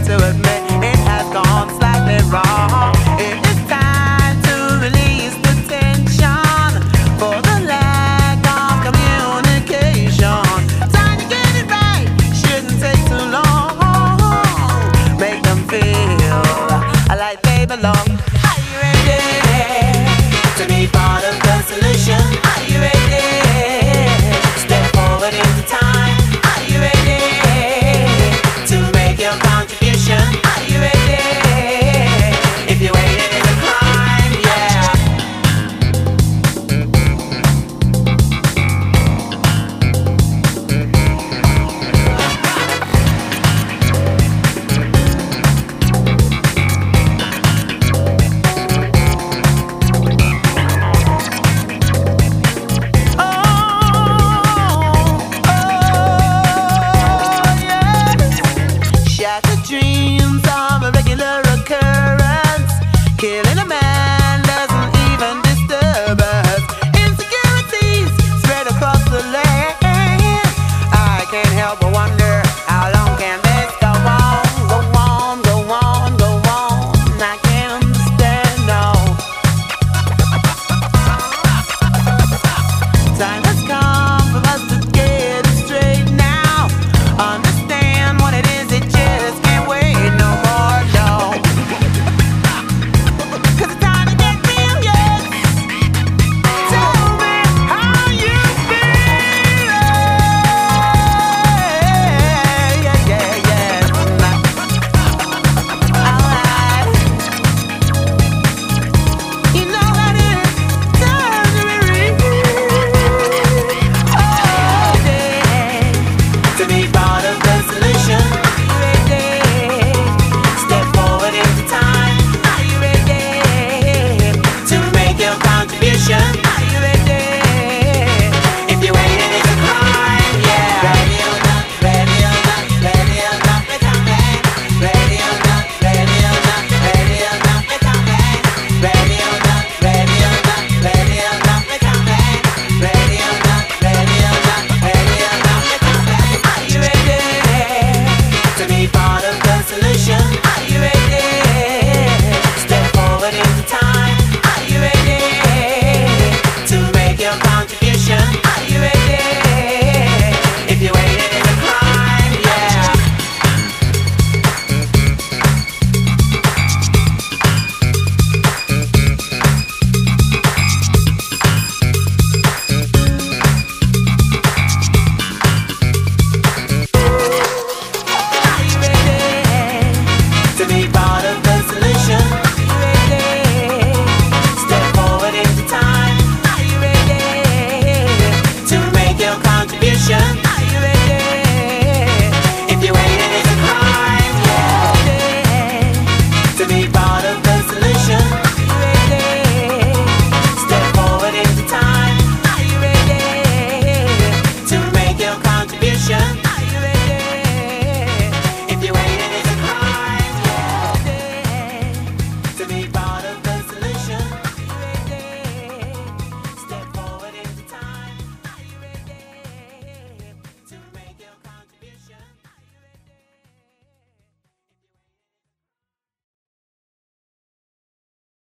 to admit it has gone slightly wrong. It is time to release the tension for the lack of communication. Time to get it right, shouldn't take too long. Make them feel like they belong. Are you ready to be part of the solution? Are you ready? Step forward into time. Are you ready to make your contribution? Are you ready? If you're waiting, it's a crime, yeah. Shattered dreams of a regular occurrence, killing a man.